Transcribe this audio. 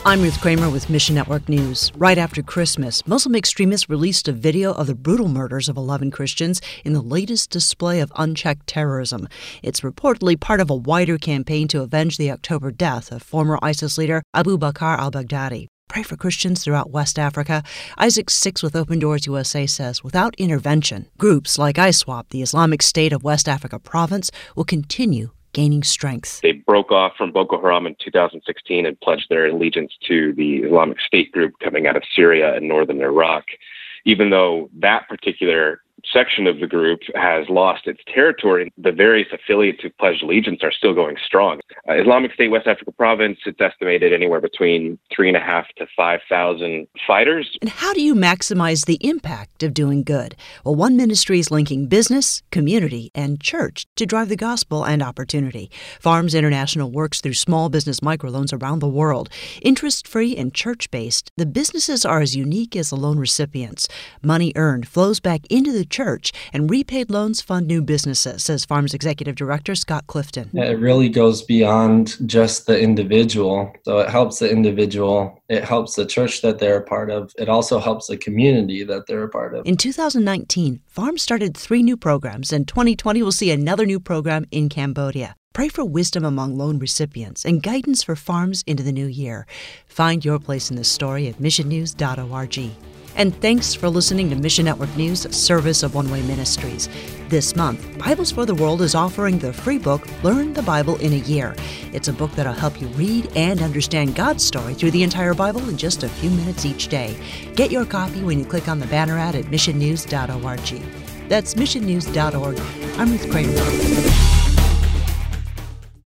I'm Ruth Kramer with Mission Network News. Right after Christmas, Muslim extremists released a video of the brutal murders of 11 Christians in the latest display of unchecked terrorism. It's reportedly part of a wider campaign to avenge the October death of former ISIS leader Abu Bakr al-Baghdadi. Pray for Christians throughout West Africa. Isaac Six with Open Doors USA says without intervention, groups like ISWAP, the Islamic State of West Africa Province, will continue gaining strength. They broke off from Boko Haram in 2016 and pledged their allegiance to the Islamic State group coming out of Syria and northern Iraq. Even though that particular section of the group has lost its territory, the various affiliates who pledged allegiance are still going strong. Islamic State West Africa Province, it's estimated anywhere between 3,500 to 5,000 fighters. And how do you maximize the impact of doing good? Well, one ministry is linking business, community, and church to drive the gospel and opportunity. Farms International works through small business microloans around the world. Interest-free and church-based, the businesses are as unique as the loan recipients. Money earned flows back into the church, and repaid loans fund new businesses, says Farms Executive Director Scott Clifton. It really goes beyond just the individual. So it helps the individual, it helps the church that they're a part of, it also helps the community that they're a part of. In 2019, Farms started 3 new programs, and 2020 will see another new program in Cambodia. Pray for wisdom among loan recipients and guidance for farms into the new year. Find your place in this story at missionnews.org. And thanks for listening to Mission Network News, a service of One Way Ministries. This month, Bibles for the World is offering the free book, Learn the Bible in a Year. It's a book that'll help you read and understand God's story through the entire Bible in just a few minutes each day. Get your copy when you click on the banner ad at missionnews.org. That's missionnews.org. I'm Ruth Kramer.